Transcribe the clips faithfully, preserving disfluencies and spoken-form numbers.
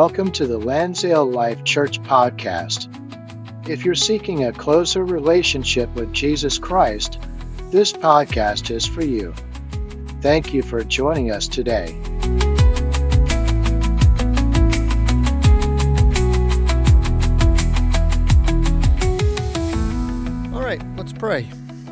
Welcome to the Lansdale Life Church podcast. If you're seeking a closer relationship with Jesus Christ, this podcast is for you. Thank you for joining us today. All right, let's pray.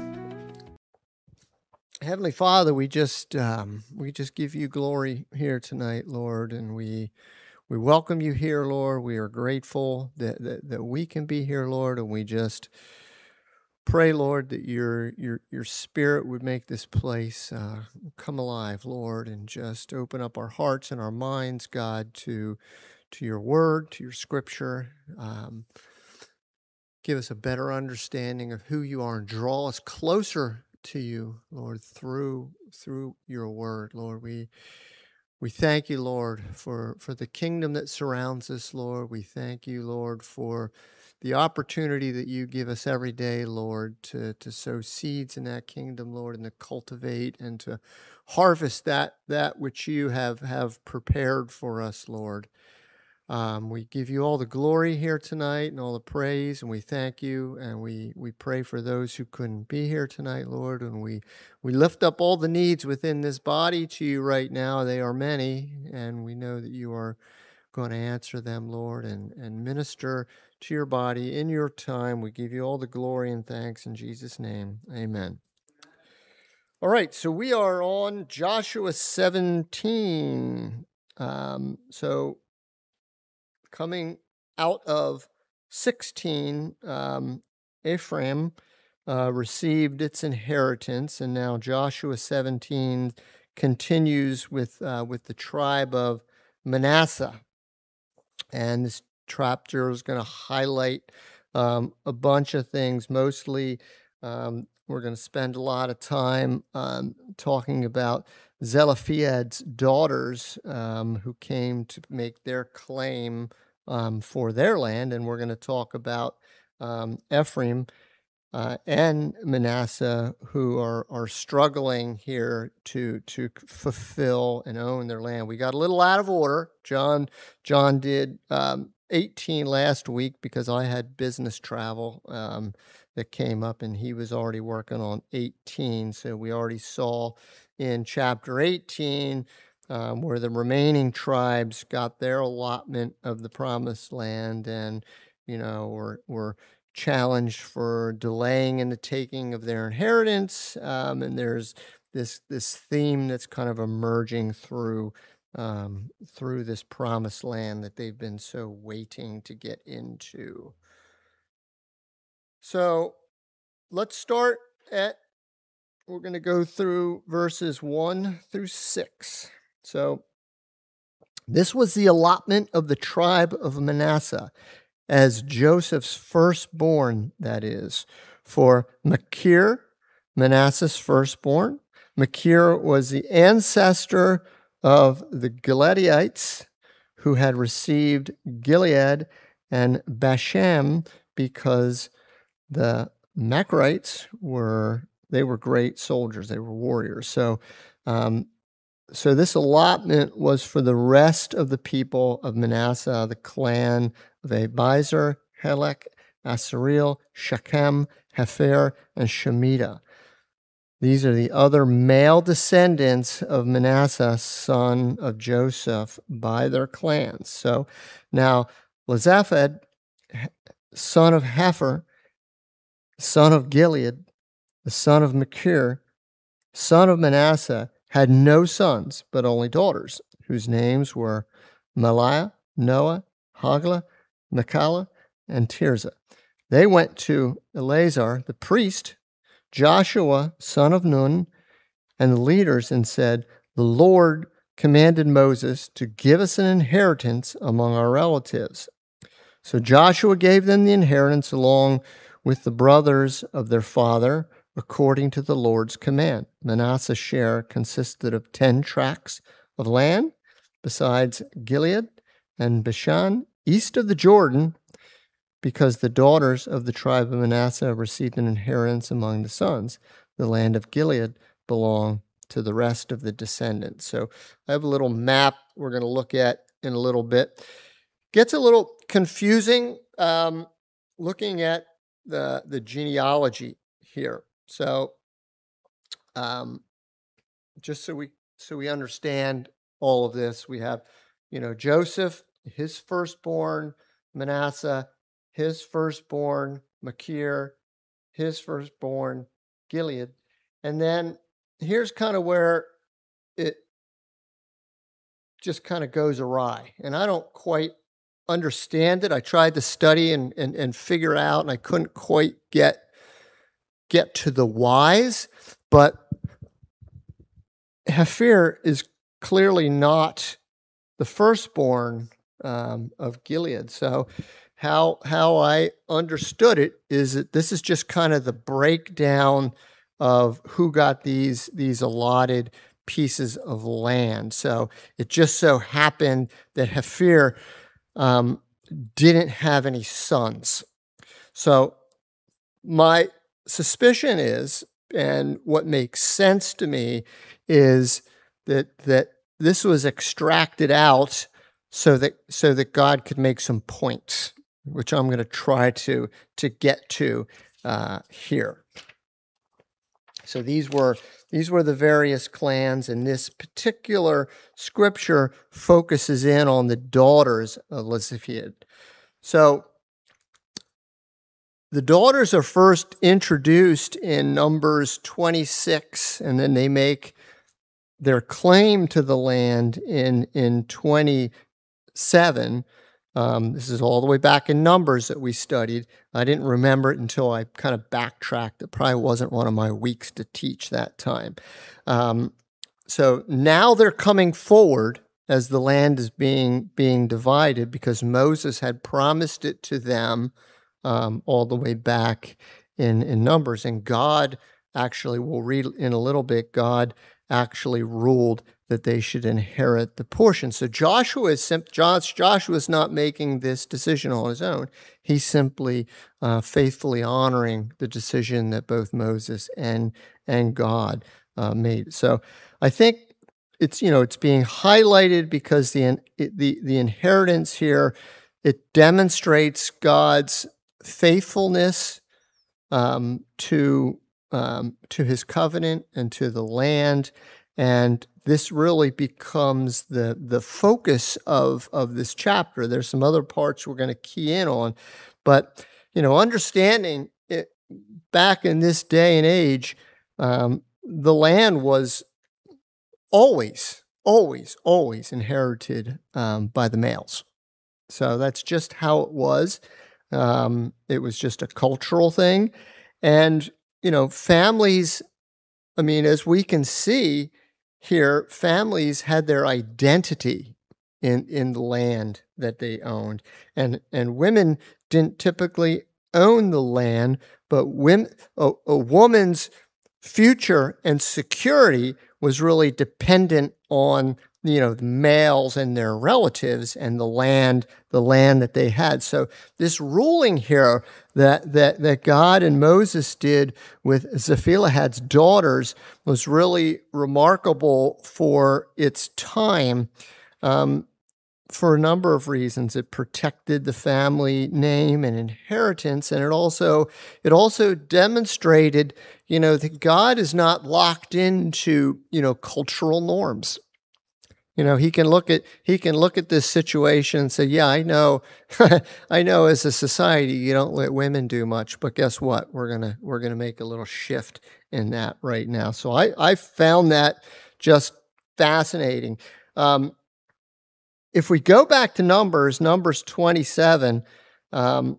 Heavenly Father, we just um, we just give you glory here tonight, Lord, and we we welcome you here, Lord. We are grateful that, that that we can be here, Lord, and we just pray, Lord, that your your your Spirit would make this place uh, come alive, Lord, and just open up our hearts and our minds, God, to to your Word, to your Scripture. Um, give us a better understanding of who you are, and draw us closer to you, Lord, through through your word, Lord. We we thank you, Lord, for, for the kingdom that surrounds us, Lord. We thank you, Lord, for the opportunity that you give us every day, Lord, to, to sow seeds in that kingdom, Lord, and to cultivate and to harvest that that which you have, have prepared for us, Lord. Um, we give you all the glory here tonight and all the praise, and we thank you, and we, we pray for those who couldn't be here tonight, Lord, and we, we lift up all the needs within this body to you right now. They are many, and we know that you are going to answer them, Lord, and, and minister to your body in your time. We give you all the glory and thanks in Jesus' name. Amen. All right, so we are on Joshua seventeen. Um, so... Coming out of sixteen, um, Ephraim uh, received its inheritance, and now Joshua seventeen continues with uh, with the tribe of Manasseh. And this chapter is going to highlight um, a bunch of things. Mostly, um, we're going to spend a lot of time um, talking about Zelophehad's daughters um, who came to make their claim um, for their land. And we're going to talk about um, Ephraim uh, and Manasseh, who are, are struggling here to to fulfill and own their land. We got a little out of order. John, John did um, eighteen last week because I had business travel um, that came up, and he was already working on eighteen. So we already saw in chapter eighteen, um, where the remaining tribes got their allotment of the promised land, and, you know, were, were challenged for delaying in the taking of their inheritance. Um, and there's this this theme that's kind of emerging through um, through this promised land that they've been so waiting to get into. So let's start at We're going to go through verses one through six. So, this was the allotment of the tribe of Manasseh, as Joseph's firstborn, that is, for Machir, Manasseh's firstborn. Machir was the ancestor of the Gileadites, who had received Gilead and Bashan, because the Machirites were They were great soldiers. They were warriors. So, um, so this allotment was for the rest of the people of Manasseh, the clan of Abiezer, Helek, Asareel, Shechem, Hefer, and Shemitah. These are the other male descendants of Manasseh, son of Joseph, by their clans. So now, Elizaphan, son of Hefer, son of Gilead, the son of Machir, son of Manasseh, had no sons, but only daughters, whose names were Maliah, Noah, Hagla, Nakala, and Tirzah. They went to Eleazar, the priest, Joshua, son of Nun, and the leaders, and said, "The Lord commanded Moses to give us an inheritance among our relatives." So Joshua gave them the inheritance along with the brothers of their father, according to the Lord's command. Manasseh's share consisted of ten tracts of land, besides Gilead and Bashan, east of the Jordan, because the daughters of the tribe of Manasseh received an inheritance among the sons. The land of Gilead belonged to the rest of the descendants. So I have a little map we're going to look at in a little bit. gets a little confusing um, looking at the the genealogy here. So, um, just so we so we understand all of this, we have, you know, Joseph, his firstborn, Manasseh, his firstborn, Machir, his firstborn, Gilead, and then here's kind of where it just kind of goes awry, and I don't quite understand it. I tried to study and, and, and figure out, and I couldn't quite get get to the whys, but Hefer is clearly not the firstborn um, of Gilead. So how how I understood it is that this is just kind of the breakdown of who got these these allotted pieces of land. So it just so happened that Hefer um, didn't have any sons. So my suspicion is, and what makes sense to me, is that that this was extracted out so that so that God could make some points, which I'm going to try to to get to uh, here. So these were these were the various clans, and this particular scripture focuses in on the daughters of Zephilad. So the daughters are first introduced in Numbers twenty-six, and then they make their claim to the land in, in twenty-seven. Um, this is all the way back in Numbers that we studied. I didn't remember it until I kind of backtracked. It probably wasn't one of my weeks to teach that time. Um, so now they're coming forward as the land is being being divided, because Moses had promised it to them um, all the way back in, in Numbers. And God actually, we'll read in a little bit, God actually ruled that they should inherit the portion. So Joshua is sim- Joshua is not making this decision on his own. He's simply uh, faithfully honoring the decision that both Moses and and God uh, made. So I think it's you know it's being highlighted because the the the inheritance here, it demonstrates God's faithfulness um, to um, to His covenant and to the land. And this really becomes the the focus of, of this chapter. There's some other parts we're going to key in on, but you know, understanding it back in this day and age, um, the land was always, always, always inherited um, by the males. So that's just how it was. Um, it was just a cultural thing, and you know, families. I mean, as we can see here, families had their identity in, in the land that they owned. And, and women didn't typically own the land, but women, a, a woman's future and security was really dependent on, you know, the males and their relatives and the land, the land that they had. So this ruling here that that that God and Moses did with Zephilahad's daughters was really remarkable for its time, um, for a number of reasons. It protected the family name and inheritance, and it also it also demonstrated, you know, that God is not locked into, you know, cultural norms. You know, he can look at he can look at this situation and say, yeah, I know, I know as a society you don't let women do much, but guess what? We're gonna we're gonna make a little shift in that right now. So I, I found that just fascinating. Um, if we go back to Numbers, Numbers twenty-seven, um,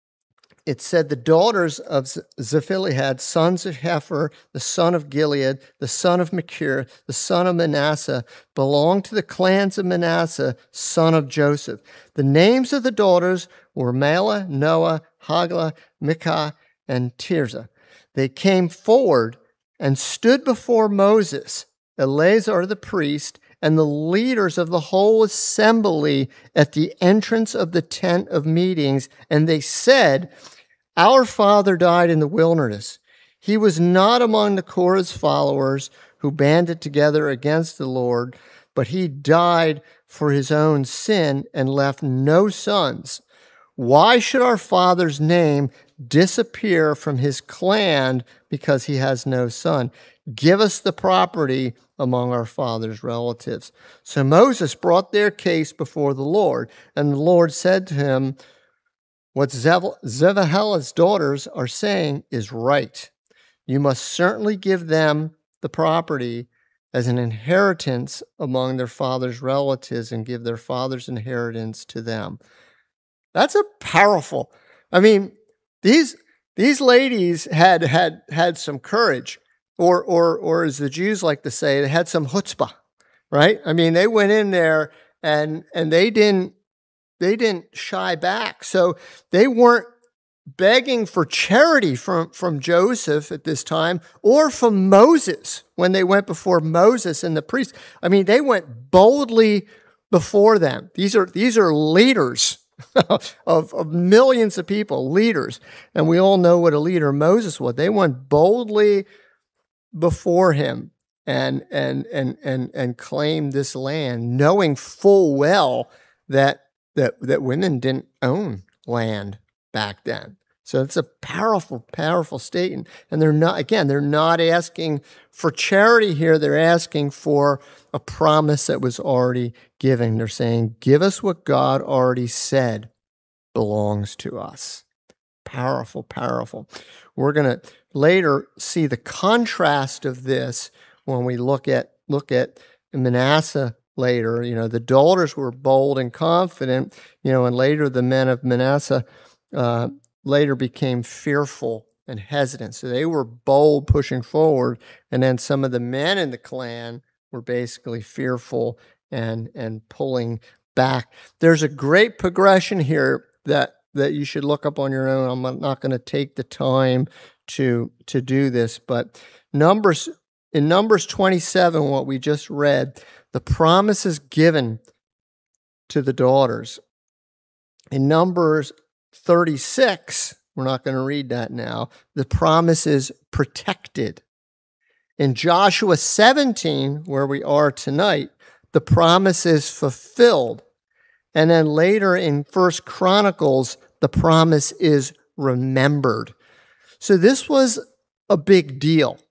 it said the daughters of Zephilahad, sons of Hefer, the son of Gilead, the son of Machir, the son of Manasseh, belonged to the clans of Manasseh, son of Joseph. The names of the daughters were Mahlah, Noah, Haglah, Michah, and Tirzah. They came forward and stood before Moses, Eleazar the priest, and the leaders of the whole assembly at the entrance of the tent of meetings, and they said, our father died in the wilderness. He was not among the Korah's followers who banded together against the Lord, but he died for his own sin and left no sons. Why should our father's name disappear from his clan because he has no son? Give us the property among our father's relatives." So Moses brought their case before the Lord, and the Lord said to him, "What Zephahellah's daughters are saying is right. You must certainly give them the property as an inheritance among their father's relatives and give their father's inheritance to them." That's a powerful. I mean, these these ladies had had had some courage, or or or as the Jews like to say, they had some chutzpah, right? I mean, they went in there and and they didn't they didn't shy back. So they weren't begging for charity from, from Joseph at this time or from Moses when they went before Moses and the priest. I mean, they went boldly before them. These are these are leaders of, of millions of people, leaders. And we all know what a leader Moses was. They went boldly before him and and and and and claimed this land, knowing full well that that that women didn't own land back then. So it's a powerful, powerful statement. And they're not, again, they're not asking for charity here. They're asking for a promise that was already given. They're saying, give us what God already said belongs to us. Powerful, powerful. We're going to later see the contrast of this when we look at look at Manasseh later. You know, the daughters were bold and confident, you know, and later the men of Manasseh uh, later became fearful and hesitant. So they were bold pushing forward, and then some of the men in the clan were basically fearful and and pulling back. There's a great progression here that that you should look up on your own. I'm not going to take the time to to do this, but Numbers in Numbers twenty-seven, what we just read, the promise is given to the daughters. In Numbers thirty-six, we're not going to read that now, the promise is protected. In Joshua seventeen, where we are tonight, the promise is fulfilled. And then later in First Chronicles, the promise is remembered. So this was a big deal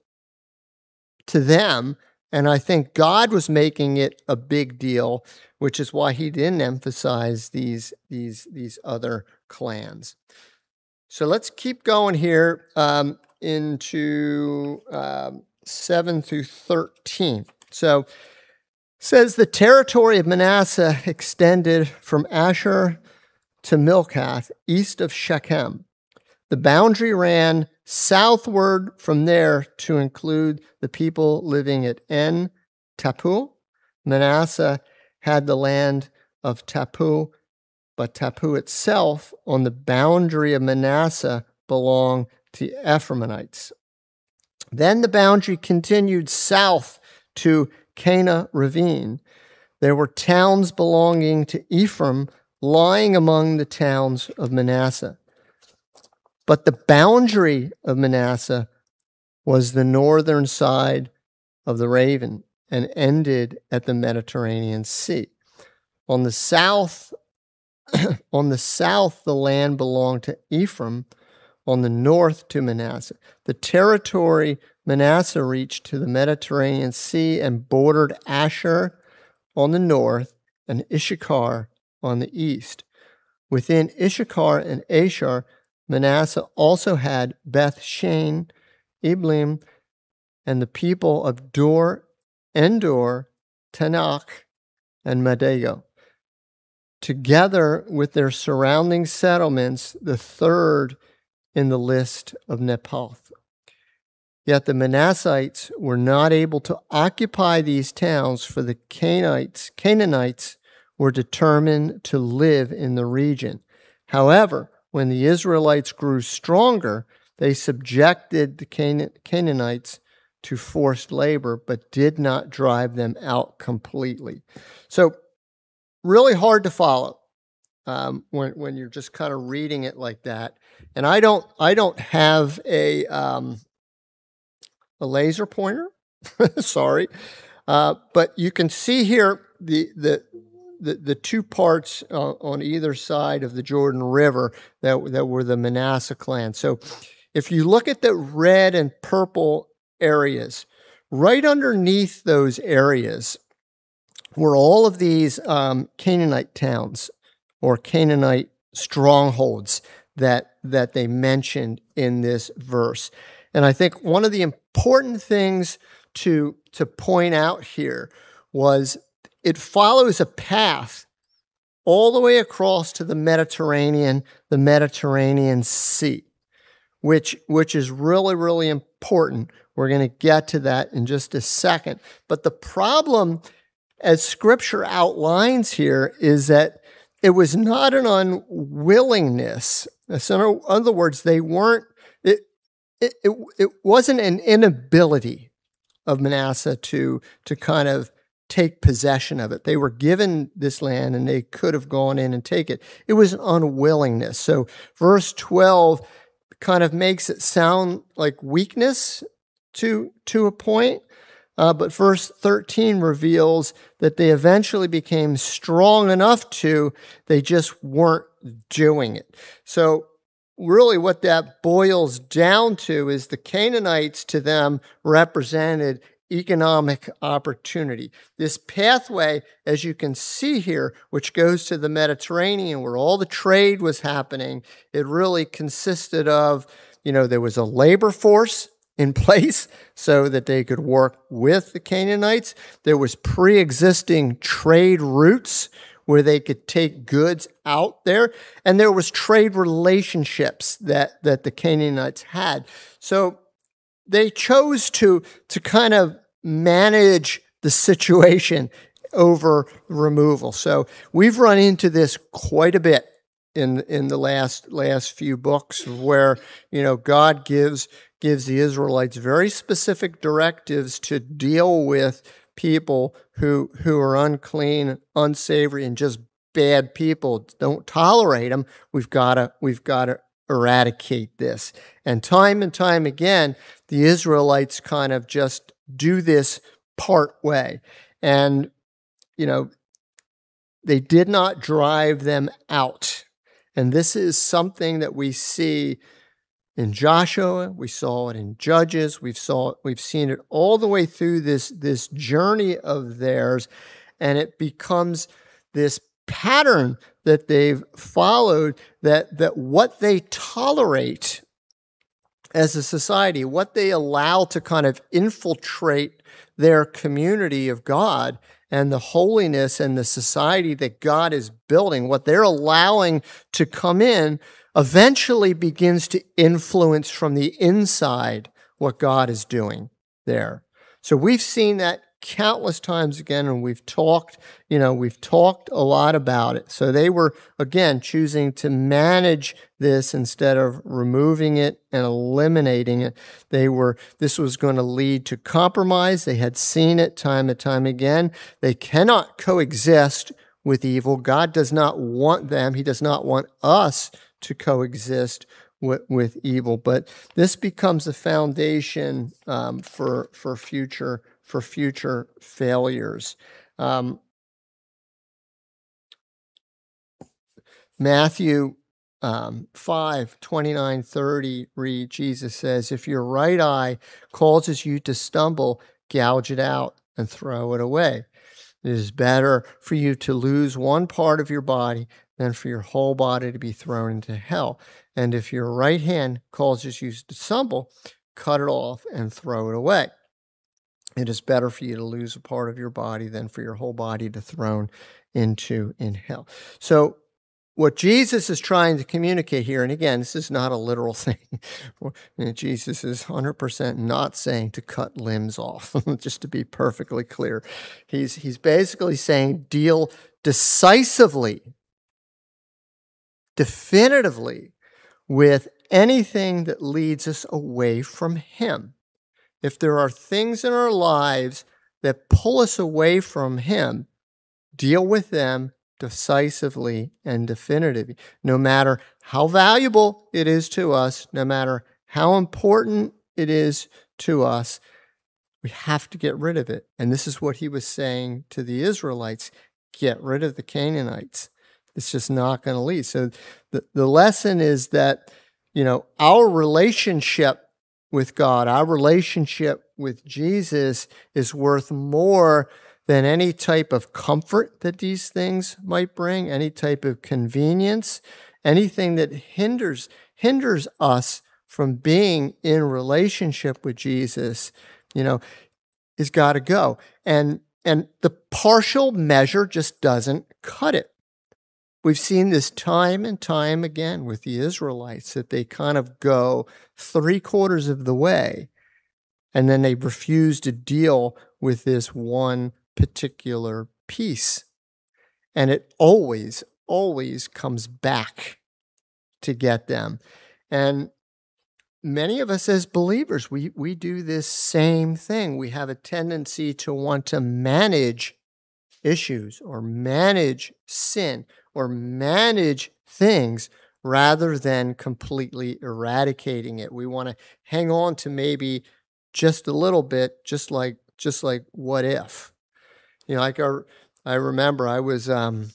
to them, and I think God was making it a big deal, which is why he didn't emphasize these, these, these other clans. So let's keep going here um, into um, seven through thirteen. So it says the territory of Manasseh extended from Asher to Milcath, east of Shechem. The boundary ran southward from there to include the people living at En Tappuah. Manasseh had the land of Tappuah, but Tappuah itself on the boundary of Manasseh belonged to Ephraimites. Then the boundary continued south to Cana Ravine. There were towns belonging to Ephraim lying among the towns of Manasseh. But the boundary of Manasseh was the northern side of the Raven and ended at the Mediterranean Sea. On the south, on the south, the land belonged to Ephraim, on the north to Manasseh. The territory Manasseh reached to the Mediterranean Sea and bordered Asher on the north and Issachar on the east. Within Issachar and Asher, Manasseh also had Beth Shean, Iblim, and the people of Dor, Endor, Tanakh, and Madego. Together with their surrounding settlements, the third in the list of Nephalth. Yet the Manassites were not able to occupy these towns, for the Canaanites, Canaanites were determined to live in the region. However, when the Israelites grew stronger, they subjected the Can- Canaanites to forced labor, but did not drive them out completely. So, really hard to follow um, when when you're just kind of reading it like that. And I don't I don't have a um, a laser pointer. Sorry. Uh, but you can see here the the the, the two parts uh, on either side of the Jordan River that that were the Manasseh clan. So if you look at the red and purple areas, right underneath those areas were all of these um, Canaanite towns or Canaanite strongholds that that they mentioned in this verse. And I think one of the important things to to point out here was it follows a path all the way across to the Mediterranean, the Mediterranean Sea, which which is really, really important. We're going to get to that in just a second. But the problem, as Scripture outlines here, is that it was not an unwillingness. So in other words, they weren't, it, it, it, it wasn't an inability of Manasseh to, to kind of take possession of it. They were given this land and they could have gone in and take it. It was an unwillingness. So verse twelve kind of makes it sound like weakness to, to a point. Uh, but verse thirteen reveals that they eventually became strong enough to, they just weren't doing it. So really what that boils down to is the Canaanites to them represented economic opportunity. This pathway, as you can see here, which goes to the Mediterranean where all the trade was happening, it really consisted of, you know, there was a labor force in place so that they could work with the Canaanites. There was pre-existing trade routes where they could take goods out there, and there was trade relationships that, that the Canaanites had. So they chose to, to kind of manage the situation over removal. So we've run into this quite a bit in in the last last few books, where you know God gives gives the Israelites very specific directives to deal with people who who are unclean, unsavory, and just bad people. Don't tolerate them. We've got to we've got to eradicate this. And time and time again, the Israelites kind of just do this part way. And, you know, they did not drive them out. And this is something that we see in Joshua, we saw it in Judges, we've saw we've seen it all the way through this, this journey of theirs, and it becomes this pattern that they've followed, that that what they tolerate as a society, what they allow to kind of infiltrate their community of God and the holiness and the society that God is building, what they're allowing to come in, eventually begins to influence from the inside what God is doing there. So we've seen that countless times again, and we've talked, you know, we've talked a lot about it. So they were, again, choosing to manage this instead of removing it and eliminating it. They were, this was going to lead to compromise. They had seen it time and time again. They cannot coexist with evil. God does not want them. He does not want us to coexist with, with evil. But this becomes a foundation um, for, for future for future failures. Um, Matthew um, five, twenty-nine, thirty read, Jesus says, if your right eye causes you to stumble, gouge it out and throw it away. It is better for you to lose one part of your body than for your whole body to be thrown into hell. And if your right hand causes you to stumble, cut it off and throw it away. It is better for you to lose a part of your body than for your whole body to thrown into in hell. So what Jesus is trying to communicate here, and again, this is not a literal thing. Jesus is one hundred percent not saying to cut limbs off, just to be perfectly clear. He's, he's basically saying deal decisively, definitively with anything that leads us away from Him. If there are things in our lives that pull us away from Him, deal with them decisively and definitively. No matter how valuable it is to us, no matter how important it is to us, We have to get rid of it. And this is what he was saying to the Israelites: get rid of the Canaanites. It's just not going to lead. So the, the lesson is that, you know, our relationship with God, our relationship with Jesus is worth more than any type of comfort that these things might bring, any type of convenience, anything that hinders hinders us from being in relationship with Jesus, you know, is got to go. And and the partial measure just doesn't cut it. We've seen this time and time again with the Israelites, that they kind of go three quarters of the way, and then they refuse to deal with this one particular piece. And it always, always comes back to get them. And many of us as believers, we, we do this same thing. We have a tendency to want to manage issues or manage sin or manage things rather than completely eradicating it. We want to hang on to maybe just a little bit, just like just like what if? You know, like I, I remember I was um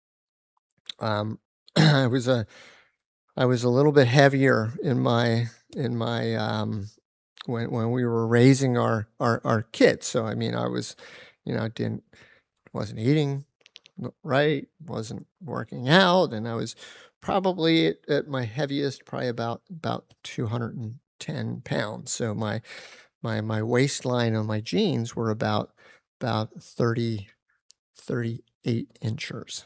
um I was a I was a little bit heavier in my in my um when when we were raising our our our kids. So I mean, I was, you know, didn't wasn't eating right, wasn't working out, and I was probably at, at my heaviest, probably about about two hundred ten pounds. So my my my waistline on my jeans were about about thirty, thirty-eight inches.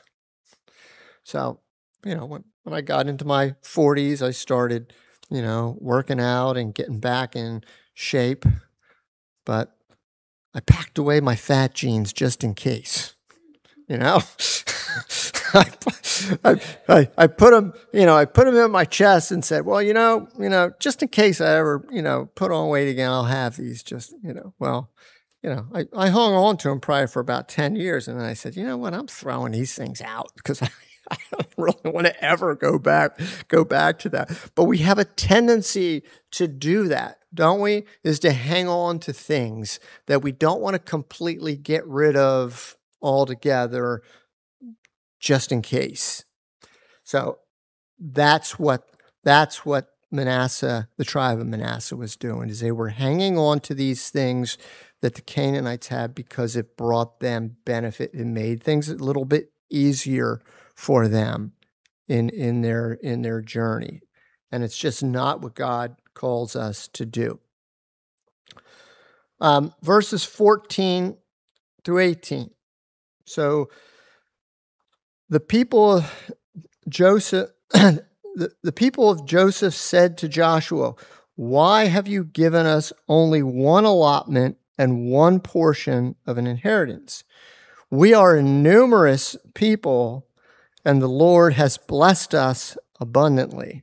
So, you know, when, when I got into my forties, I started, you know, working out and getting back in shape, but I packed away my fat jeans just in case. You know, I, I, I, I put them, you know, I put them in my chest and said, well, you know, you know, just in case I ever, you know, put on weight again, I'll have these just, you know, well, you know, I, I hung on to them probably for about ten years. And then I said, you know what, I'm throwing these things out because I, I don't really want to ever go back, go back to that. But we have a tendency to do that, don't we? Is to hang on to things that we don't want to completely get rid of altogether, just in case. So that's what that's what Manasseh, the tribe of Manasseh, was doing, is they were hanging on to these things that the Canaanites had because it brought them benefit. It made things a little bit easier for them in in their in their journey. And it's just not what God calls us to do. Um, verses fourteen through eighteen. So the people of Joseph, the, the people of Joseph said to Joshua, why have you given us only one allotment and one portion of an inheritance? We are a numerous people, and the Lord has blessed us abundantly.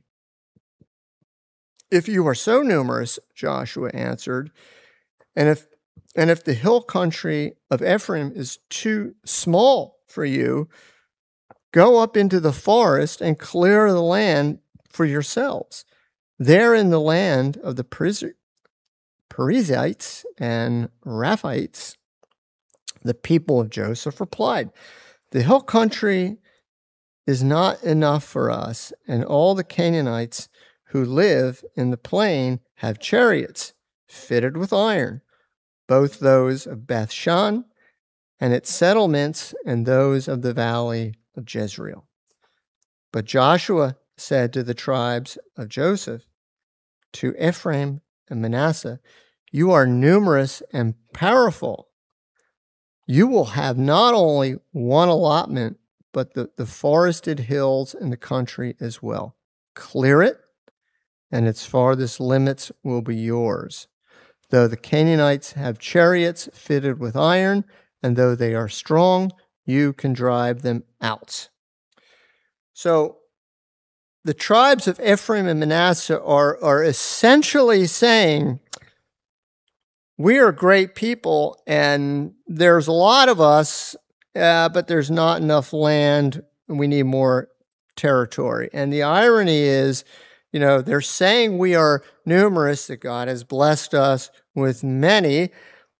If you are so numerous, Joshua answered, and if And if the hill country of Ephraim is too small for you, go up into the forest and clear the land for yourselves. There in the land of the Perizzites and Rephaites, the people of Joseph replied, the hill country is not enough for us, and all the Canaanites who live in the plain have chariots fitted with iron, both those of Bethshan and its settlements and those of the valley of Jezreel. But Joshua said to the tribes of Joseph, to Ephraim and Manasseh, you are numerous and powerful. You will have not only one allotment, but the, the forested hills in the country as well. Clear it, and its farthest limits will be yours. Though the Canaanites have chariots fitted with iron, and though they are strong, you can drive them out. So the tribes of Ephraim and Manasseh are, are essentially saying, we are great people, and there's a lot of us, uh, but there's not enough land, and we need more territory. And the irony is, you know, they're saying we are numerous, that God has blessed us with many,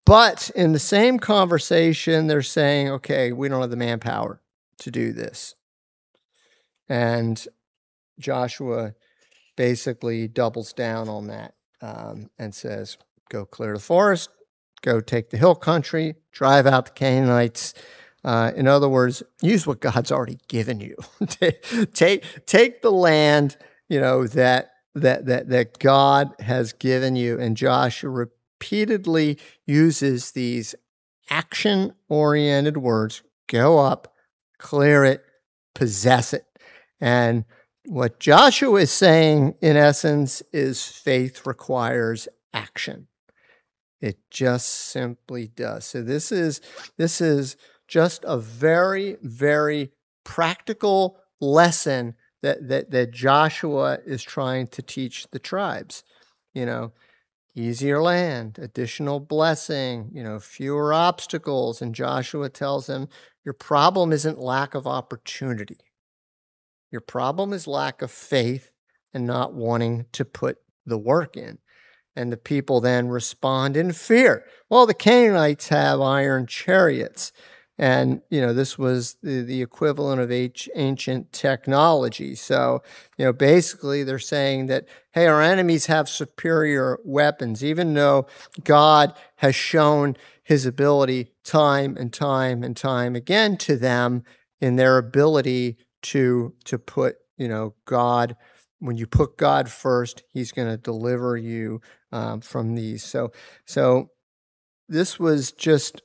But in the same conversation, they're saying, okay, we don't have the manpower to do this. And Joshua basically doubles down on that um, and says, go clear the forest, go take the hill country, drive out the Canaanites. Uh, in other words, use what God's already given you. take take the land, you know, that that that that God has given you. And Joshua repeatedly uses these action-oriented words: go up, clear it, possess it. And what Joshua is saying, in essence, is faith requires action. It just simply does. So this is this is just a very, very practical lesson that that that Joshua is trying to teach the tribes. You know, easier land, additional blessing, you know, fewer obstacles. And Joshua tells them, your problem isn't lack of opportunity. Your problem is lack of faith and not wanting to put the work in. And the people then respond in fear. Well, the Canaanites have iron chariots. And, you know, this was the, the equivalent of h- ancient technology. So, you know, basically they're saying that, hey, our enemies have superior weapons, even though God has shown his ability time and time and time again to them in their ability to, to put, you know, God, when you put God first, he's going to deliver you um, from these. So, so this was just,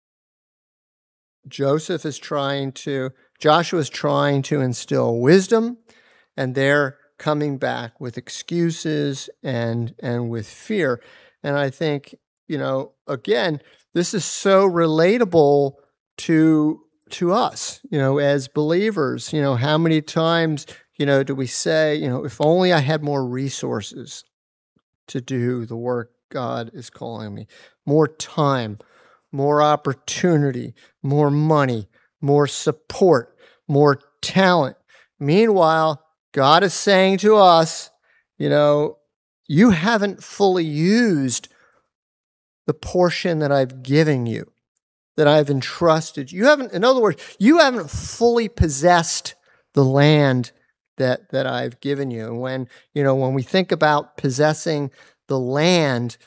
Joseph is trying to, Joshua is trying to instill wisdom, and they're coming back with excuses and and with fear. And I think, you know, again, this is so relatable to to us, you know, as believers. You know, how many times, you know, do we say, you know, if only I had more resources to do the work God is calling me, more time, more opportunity, more money, more support, more talent. Meanwhile, God is saying to us, you know, you haven't fully used the portion that I've given you, that I've entrusted. You haven't, in other words, you haven't fully possessed the land that that I've given you. And when, you know, when we think about possessing the land,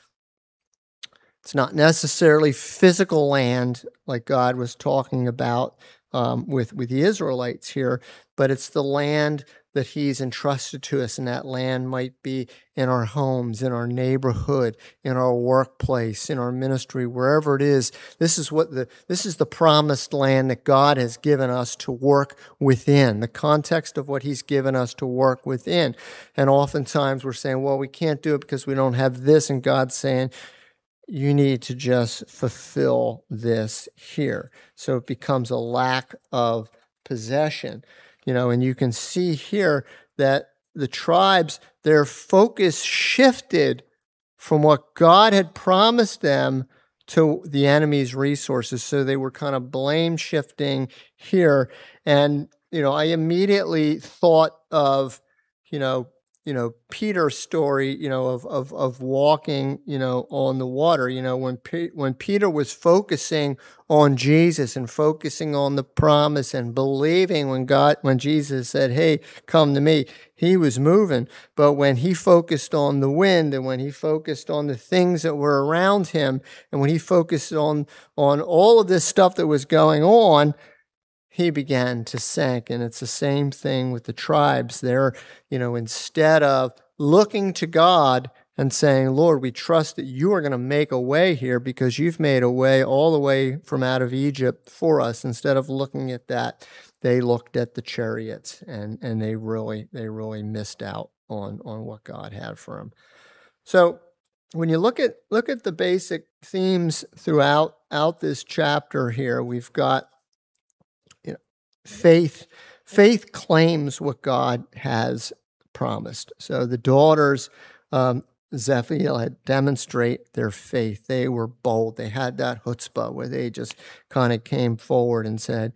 it's not necessarily physical land like God was talking about um, with, with the Israelites here, but it's the land that he's entrusted to us, and that land might be in our homes, in our neighborhood, in our workplace, in our ministry, wherever it is. This is what the this is the promised land that God has given us to work within, the context of what he's given us to work within. And oftentimes we're saying, well, we can't do it because we don't have this, and God's saying, you need to just fulfill this here. So it becomes a lack of possession. You know, and you can see here that the tribes, their focus shifted from what God had promised them to the enemy's resources. So they were kind of blame shifting here. And, you know, I immediately thought of, you know, you know, Peter's story, you know, of, of, of walking, you know, on the water. You know, when, Pe- when Peter was focusing on Jesus and focusing on the promise and believing when God, when Jesus said, hey, come to me, he was moving. But when he focused on the wind, and when he focused on the things that were around him, and when he focused on, on all of this stuff that was going on, he began to sink. And it's the same thing with the tribes. They're, you know, instead of looking to God and saying, Lord, we trust that you are going to make a way here because you've made a way all the way from out of Egypt for us. Instead of looking at that, they looked at the chariots, and, and they really, they really missed out on, on what God had for them. So when you look at, look at the basic themes throughout out this chapter here, we've got Faith, faith claims what God has promised. So the daughters, um, Zephiel had demonstrate their faith. They were bold. They had that chutzpah where they just kind of came forward and said,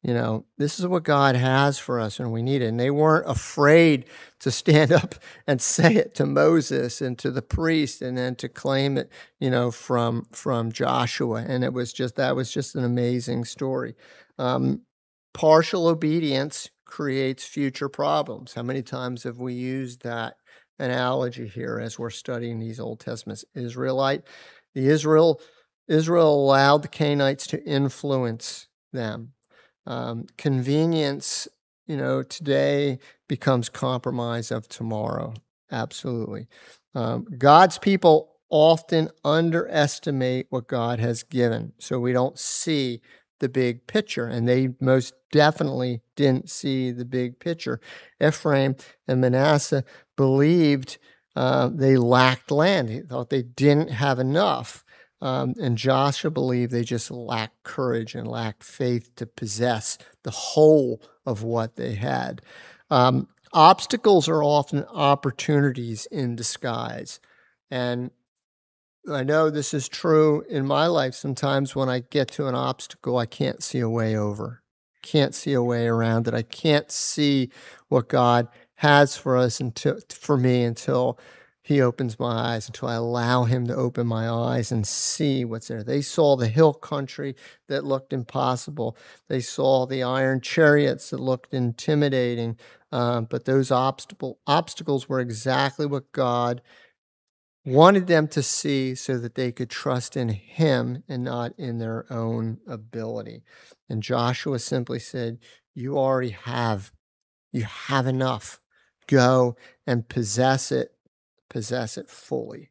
You know, this is what God has for us, and we need it. And they weren't afraid to stand up and say it to Moses and to the priest, and then to claim it, you know, from from Joshua. And it was just that was just an amazing story. Um, partial obedience creates future problems. How many times have we used that analogy here as we're studying these Old Testaments? Israelite, the Israel, Israel allowed the Canaanites to influence them. Um, convenience, you know, today becomes compromise of tomorrow. Absolutely. Um, God's people often underestimate what God has given, so we don't see the big picture, and they most definitely didn't see the big picture. Ephraim and Manasseh believed uh, they lacked land. He thought they didn't have enough. Um, and Joshua believed they just lacked courage and lacked faith to possess the whole of what they had. Um, obstacles are often opportunities in disguise. And I know this is true in my life. Sometimes when I get to an obstacle, I can't see a way over, can't see a way around it. I can't see what God has for us until, for me until He opens my eyes, until I allow Him to open my eyes and see what's there. They saw the hill country that looked impossible. They saw the iron chariots that looked intimidating. Um, but those obstacle, obstacles were exactly what God wanted them to see, so that they could trust in Him and not in their own ability. And Joshua simply said, you already have, you have enough. Go and possess it. Possess it fully.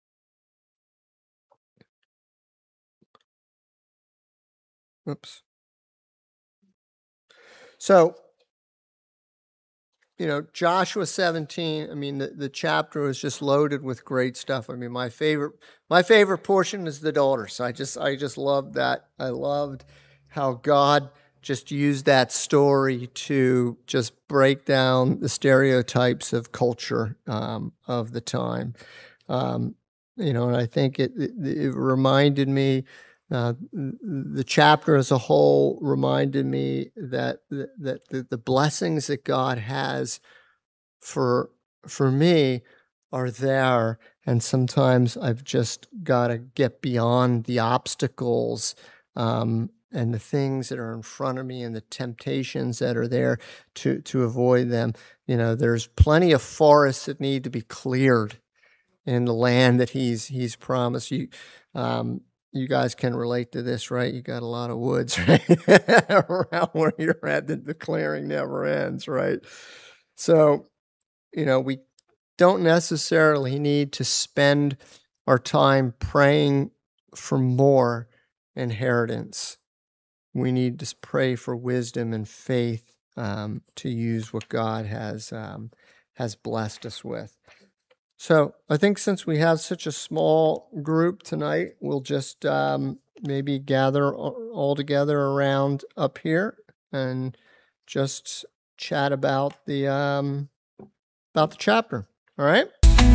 Oops. So, you know, Joshua seventeen, I mean, the, the chapter is just loaded with great stuff. I mean, my favorite my favorite portion is the daughters. I just I just loved that. I loved how God just used that story to just break down the stereotypes of culture um, of the time. Um, you know, and I think it, it, it reminded me, uh, the chapter as a whole reminded me that that the, the blessings that God has for for me are there, and sometimes I've just got to get beyond the obstacles um, and the things that are in front of me and the temptations that are there to to avoid them. You know, there's plenty of forests that need to be cleared in the land that he's he's promised you. Um, you guys can relate to this, right? You got a lot of woods, right? Around where you're at. The, the clearing never ends, right? So, you know, we don't necessarily need to spend our time praying for more inheritance. We need to pray for wisdom and faith um, to use what God has um, has blessed us with. So I think since we have such a small group tonight, we'll just um, maybe gather all together around up here and just chat about the um, about the chapter. All right?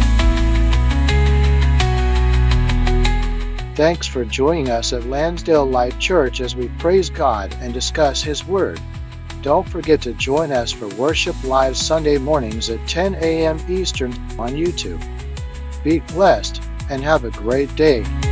Thanks for joining us at Lansdale Life Church as we praise God and discuss His Word. Don't forget to join us for Worship Live Sunday mornings at ten a.m. Eastern on YouTube. Be blessed and have a great day.